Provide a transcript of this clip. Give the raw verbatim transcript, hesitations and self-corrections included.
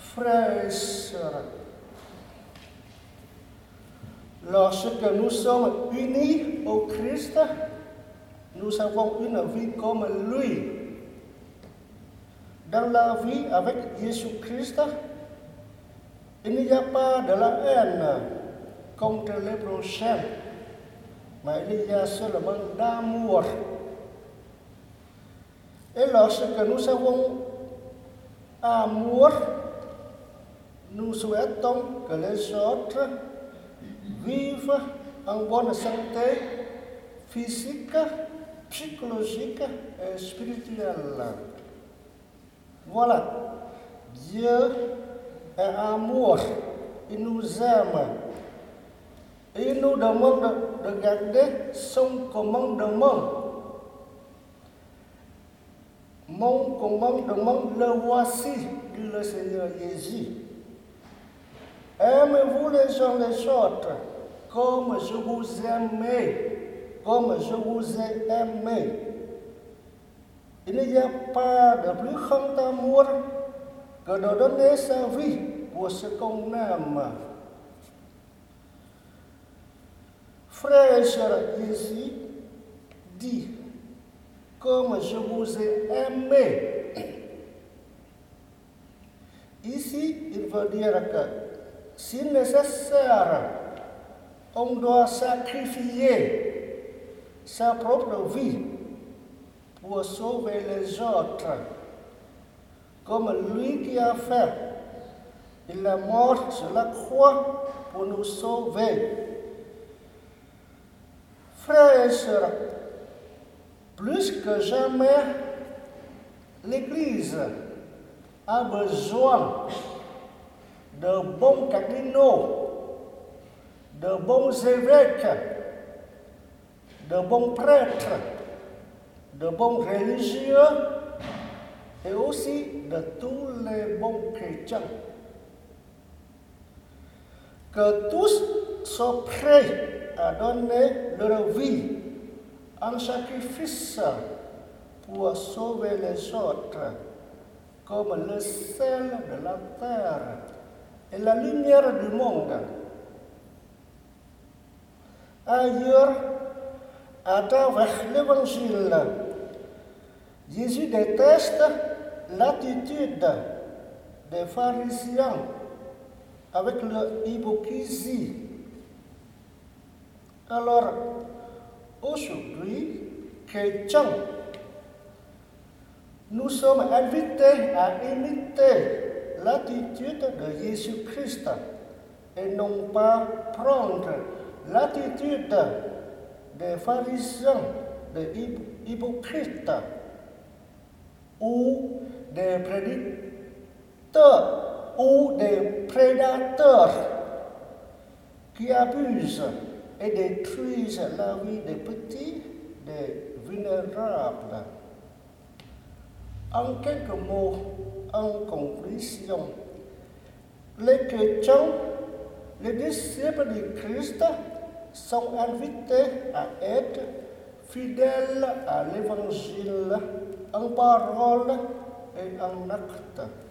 Frères et sœurs, lorsque nous sommes unis au Christ, nous avons une vie comme lui. Dans la vie avec Jésus-Christ, il n'y a pas de la haine contre les prochains, mais il y a seulement d'amour. Et lorsque nous avons amour, nous souhaitons que les autres vivent en bonne santé physique, psychologique et spirituelle. Voilà, Dieu est amour, il nous aime. Et il nous demande de garder son commandement. Mon commandement, le voici, dit le Seigneur Jésus. Aimez-vous les uns les autres, comme je vous aimais, comme je vous ai aimé. Il n'y a pas de plus grand amour que de donner sa vie pour ce qu'on aime. Frères et sœurs, Jésus dit, comme je vous ai aimé. Ici, il veut dire que si nécessaire, on doit sacrifier sa propre vie pour sauver les autres, comme lui qui a fait. Il est mort sur la croix pour nous sauver. Frères et sœurs, plus que jamais, l'Église a besoin de bons cardinaux, de bons évêques, de bons prêtres, de bons religieux et aussi de tous les bons chrétiens. Que tous soient prêts à donner leur vie en sacrifice pour sauver les autres, comme le sel de la terre et la lumière du monde. Ailleurs, à travers l'Évangile, Jésus déteste l'attitude des pharisiens avec leur hypocrisie. Alors, aujourd'hui, chrétiens, nous sommes invités à imiter l'attitude de Jésus-Christ et non pas prendre l'attitude des pharisiens, des hypocrites ou des prédicateurs ou des prédateurs qui abusent et détruisent la vie des petits, des vulnérables. En quelques mots, en conclusion, les chrétiens, les disciples du Christ sont invités à être fidèles à l'Évangile en parole et en acte.